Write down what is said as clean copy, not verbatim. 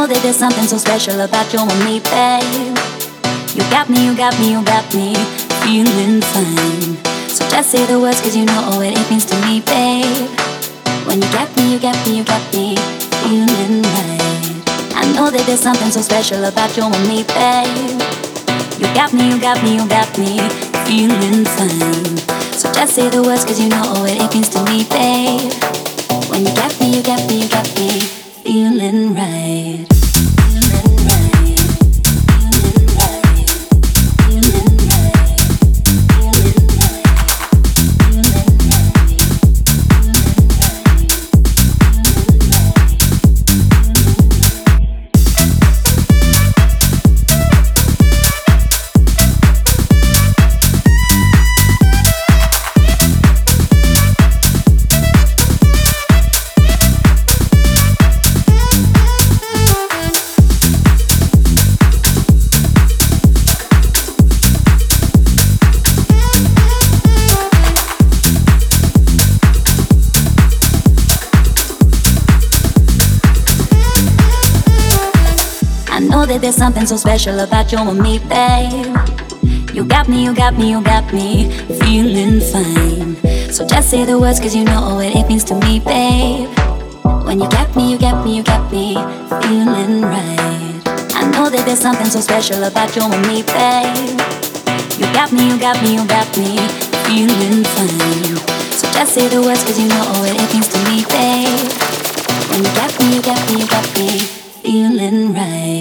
know that there's something so special about you and me, babe. You got me, you got me, you got me feeling fine. So just say the words, 'cause you know what it means to me, babe. When you got me, you got me, you got me feeling right. I know that there's something so special about you and me, babe. You got me, you got me, you got me feeling fine. So just say the words, 'cause you know what it means to me, babe. When you got me, you got me, you got me feeling right. That there's something so special about you and me, babe. You got me, you got me, you got me feeling fine. So just say the words, 'cause you know what it means to me, babe. When you got me, you got me, you got me feeling right. I know that there's something so special about you and me, babe. You got me, you got me, you got me feeling fine. So just say the words, 'cause you know what it means to me, babe. When you got me, you got me, you got me feeling right.